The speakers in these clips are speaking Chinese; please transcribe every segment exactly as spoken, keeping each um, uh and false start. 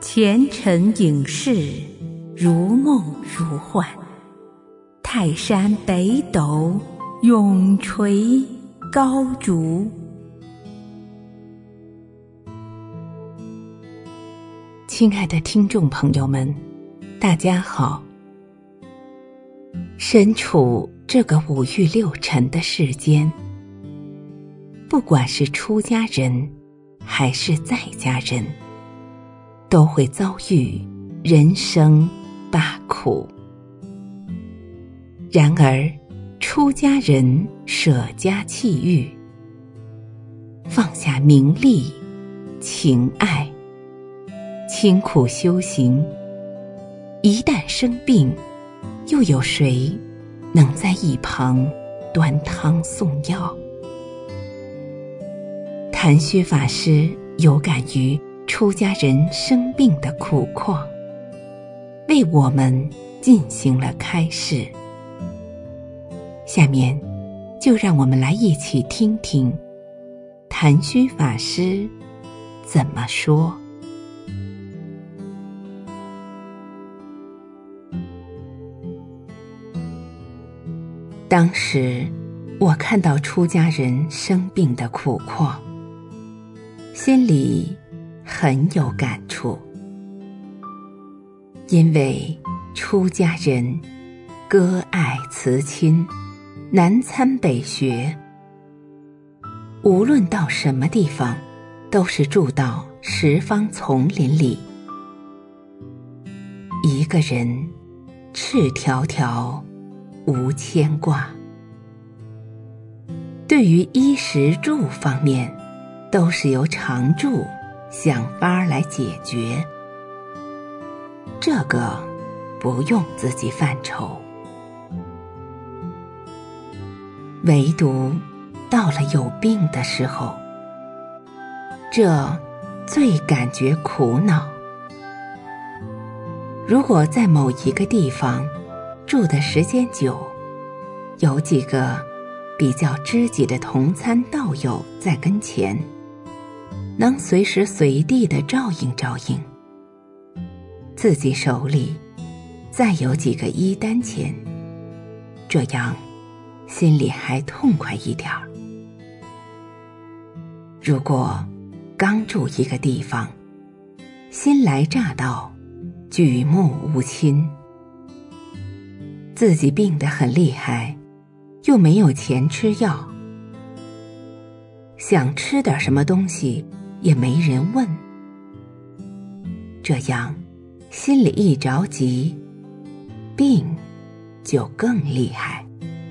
前尘影视，如梦如幻。泰山北斗，永垂高烛。亲爱的听众朋友们，大家好。身处这个五欲六尘的世间，不管是出家人还是在家人，都会遭遇人生八苦。然而出家人舍家弃欲，放下名利情爱，清苦修行，一旦生病，又有谁能在一旁端汤送药？谭虚法师有感于出家人生病的苦况，为我们进行了开示。下面就让我们来一起听听谭虚法师怎么说。当时我看到出家人生病的苦况，心里很有感触。因为出家人割爱辞亲，南参北学，无论到什么地方，都是住到十方丛林里，一个人赤条条无牵挂。对于衣食住方面，都是由常住想法来解决，这个不用自己犯愁。唯独到了有病的时候，这最感觉苦恼。如果在某一个地方住的时间久，有几个比较知己的同参道友在跟前，能随时随地地照应照应，自己手里再有几个医单钱，这样心里还痛快一点儿。如果刚住一个地方，新来乍到，举目无亲，自己病得很厉害，又没有钱吃药，想吃点什么东西也没人问，这样心里一着急，病就更厉害。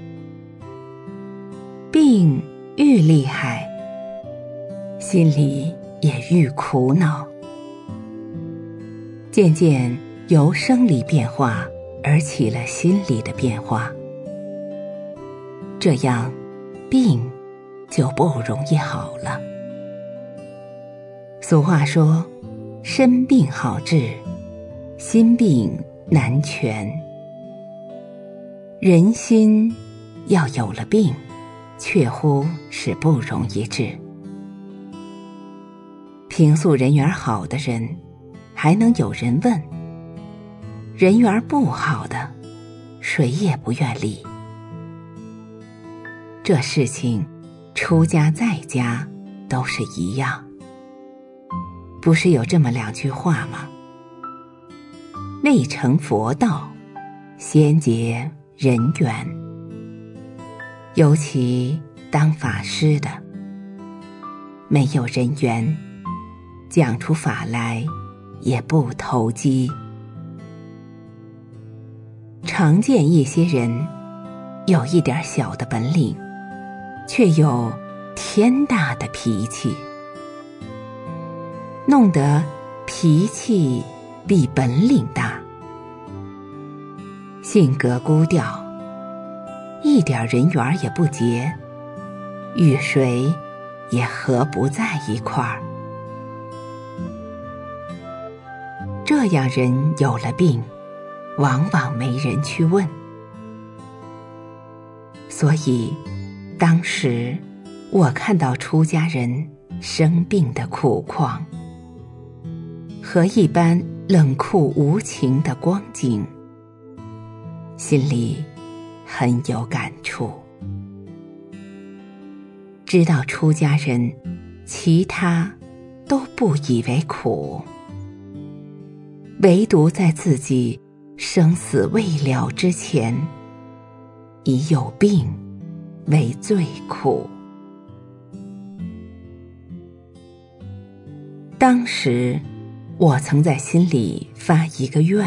病愈厉害，心里也愈苦恼，渐渐由生理变化而起了心理的变化，这样病就不容易好了。俗话说，身病好治，心病难全。人心要有了病，确乎是不容易治。平素人缘好的人，还能有人问；人缘不好的，谁也不愿理。这事情出家在家都是一样。不是有这么两句话吗？未成佛道，先结人缘。尤其当法师的，没有人缘，讲出法来也不投机。常见一些人有一点小的本领，却有天大的脾气，弄得脾气比本领大，性格孤调，一点人缘也不结，与谁也合不在一块儿。这样人有了病，往往没人去问。所以当时我看到出家人生病的苦况， 和一般冷酷无情的光景，心里很有感触。知道出家人其他都不以为苦，唯独在自己生死未了之前，以有病为最苦。当时我曾在心里发一个愿，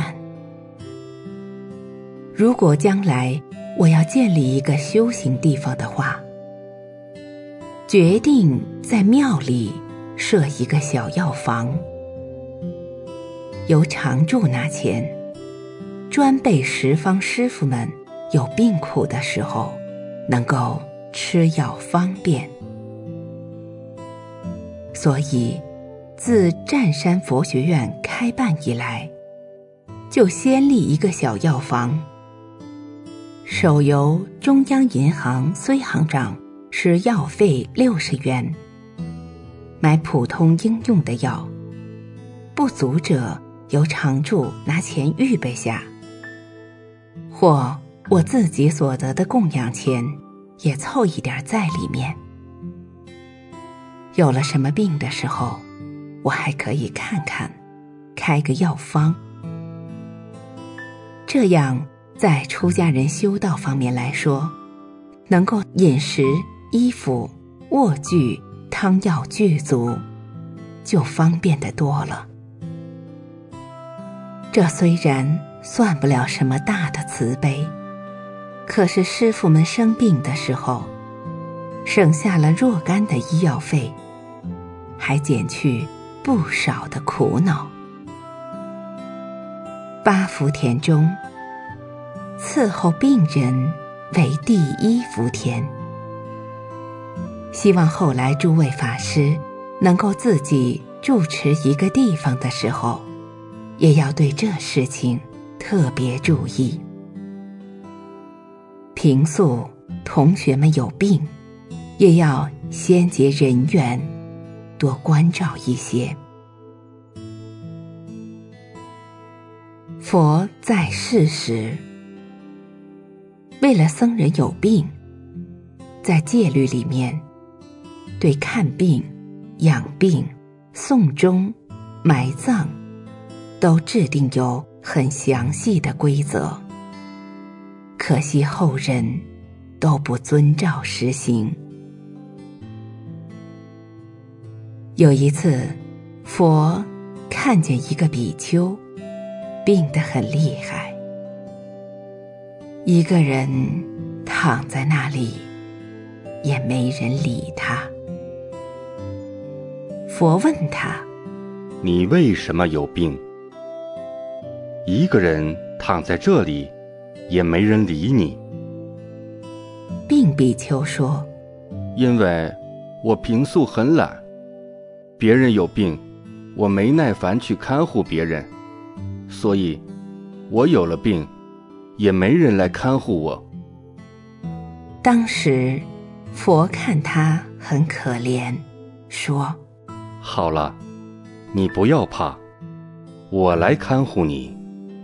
如果将来我要建立一个修行地方的话，决定在庙里设一个小药房，由常住拿钱，专备十方师傅们有病苦的时候能够吃药方便。所以自湛山佛学院开办以来，就先立一个小药房，首由中央银行孙行长是药费六十元，买普通应用的药，不足者由常住拿钱预备下，或我自己所得的供养钱也凑一点在里面。有了什么病的时候，我还可以看看，开个药方。这样在出家人修道方面来说，能够饮食、衣服、卧具、汤药具足，就方便得多了。这虽然算不了什么大的慈悲，可是师父们生病的时候，省下了若干的医药费，还减去不少的苦恼。八福田中，伺候病人为第一福田。希望后来诸位法师能够自己住持一个地方的时候，也要对这事情特别注意。平素同学们有病，也要先结人缘，多关照一些。佛在世时，为了僧人有病，在戒律里面对看病、养病、送终、埋葬都制定有很详细的规则，可惜后人都不遵照实行。有一次，佛看见一个比丘病得很厉害，一个人躺在那里，也没人理他。佛问他： 你为什么有病？一个人躺在这里，也没人理你。 病比丘说： 因为我平素很懒，别人有病，我没耐烦去看护别人，所以我有了病，也没人来看护我。 当时佛看他很可怜，说： 好了，你不要怕，我来看护你。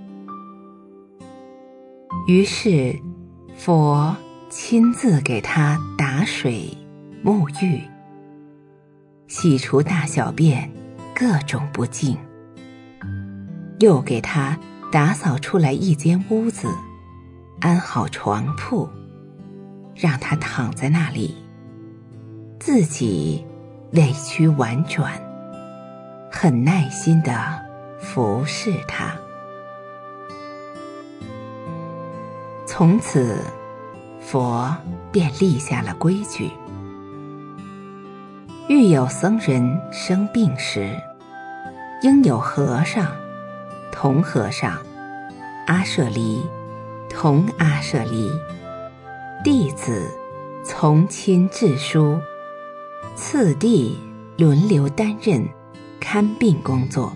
于是佛亲自给他打水、沐浴，洗除大小便各种不净，又给他打扫出来一间屋子，安好床铺，让他躺在那里，自己委曲婉转，很耐心地服侍他。从此佛便立下了规矩，遇有僧人生病时，应有和尚、童和尚、阿舍离、童阿舍离、弟子从亲致书，次第轮流担任看病工作。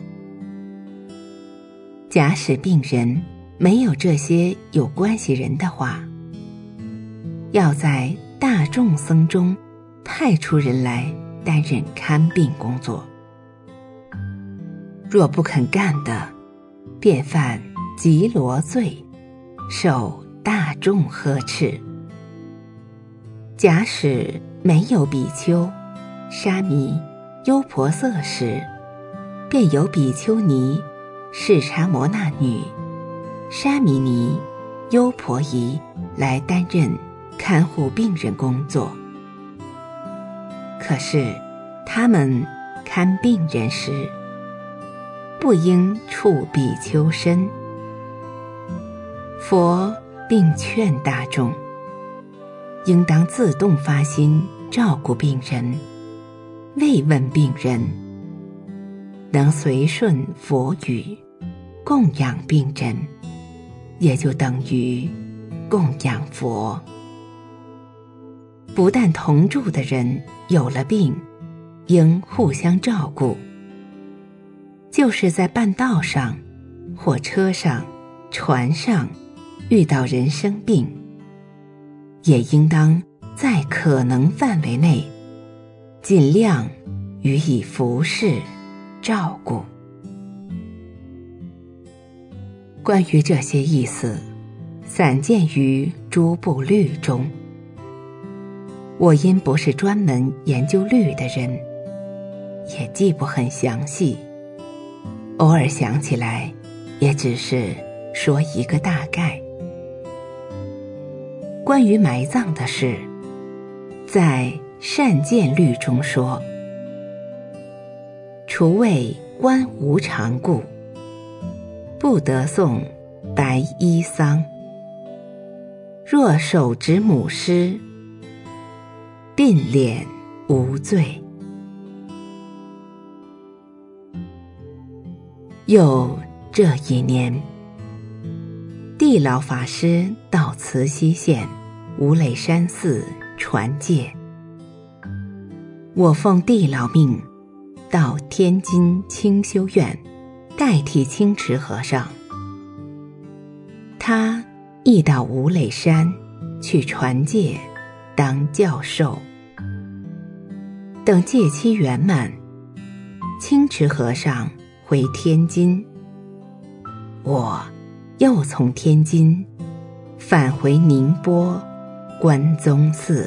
假使病人没有这些有关系人的话，要在大众僧中派出人来担任看病工作。 若不肯干的，便犯极罗罪，受大众呵斥。假使没有比丘、沙弥、优婆塞时，便有比丘尼、视察摩那女、沙弥尼、优婆夷来担任看护病人工作。可是他们看病人时，不应触比丘身。佛并劝大众，应当自动发心照顾病人，慰问病人，能随顺佛语，供养病人，也就等于供养佛。不但同住的人有了病，应互相照顾，就是在半道上、火车上、船上遇到人生病，也应当在可能范围内尽量予以服侍照顾。关于这些意思，散见于诸部律中。我因不是专门研究律的人，也记不很详细，偶尔想起来，也只是说一个大概。关于埋葬的事，在善见律中说，除为官无常故，不得诵白衣丧。若手执母尸，鬓脸无罪。又这一年，地老法师到慈溪县无累山寺传戒，我奉地老命到天津清修院代替清池和尚，他亦到无累山去传戒当教授。等戒期圆满，清池和尚回天津，我又从天津返回宁波关宗寺。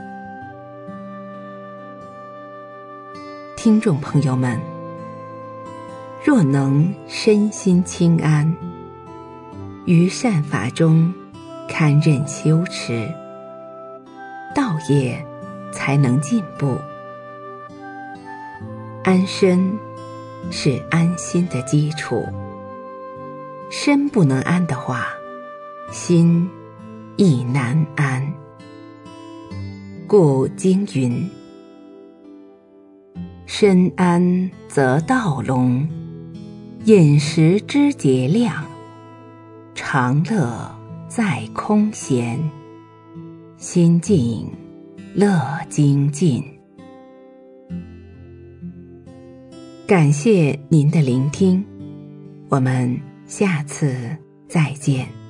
听众朋友们，若能身心清安，于善法中堪任修持，道业才能进步。安身是安心的基础，身不能安的话，心亦难安。故经云：身安则道隆，饮食之节量，常乐在空闲，心静乐精进。感谢您的聆听，我们下次再见。